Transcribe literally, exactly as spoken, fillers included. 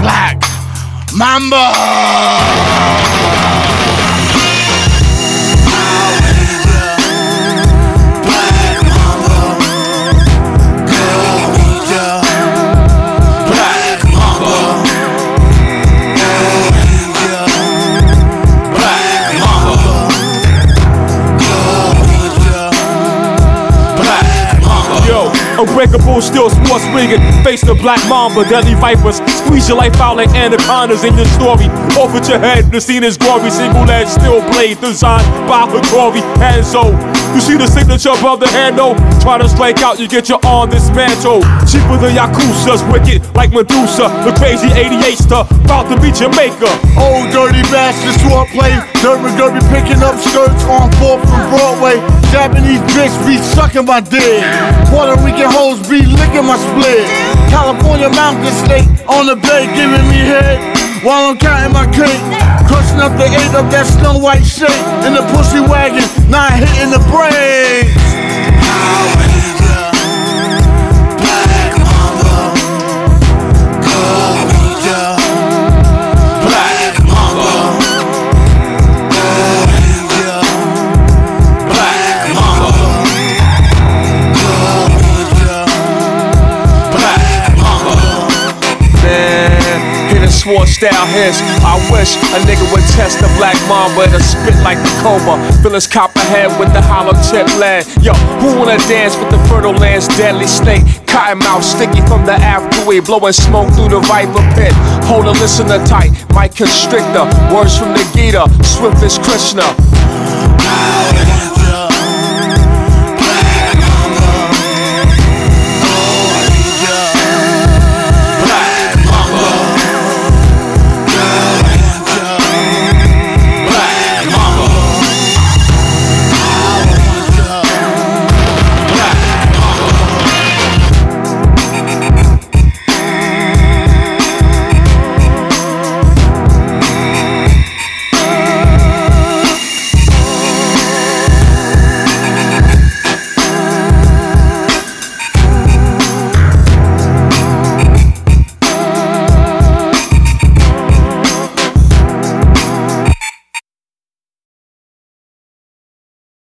Black Mamba. Unbreakable, still sports rigging. Face the black mamba, deadly vipers. Squeeze your life out like anacondas in your story. Off with your head, the scene is gory. Single edge, steel blade, designed by Hagori. Hanzo, you see the signature above the handle. Try to strike out, you get your arm dismantled. Cheaper than Yakuza's, wicked like Medusa. The crazy eighty-eight-ster, about to beat Jamaica. Old dirty bastard, swordplay. Derby derby picking up skirts on fourth from Broadway. Japanese bitch be sucking my dick. Puerto Rican hoes be licking my split. California mountain snake on the bay giving me head while I'm counting my cake. Crushing up the eight of that Snow White shit in the pussy wagon, not hitting the brakes. Sword style hits. I wish a nigga would test the black mamba to spit like the cobra. Fill his copperhead with the hollow tip lead. Yo, who wanna dance with the fertile land's deadly snake? Cotton mouth sticky from the afterway, blowing smoke through the viper pit. Hold a listener tight, Mike Constrictor. Words from the Gita, swift as Krishna.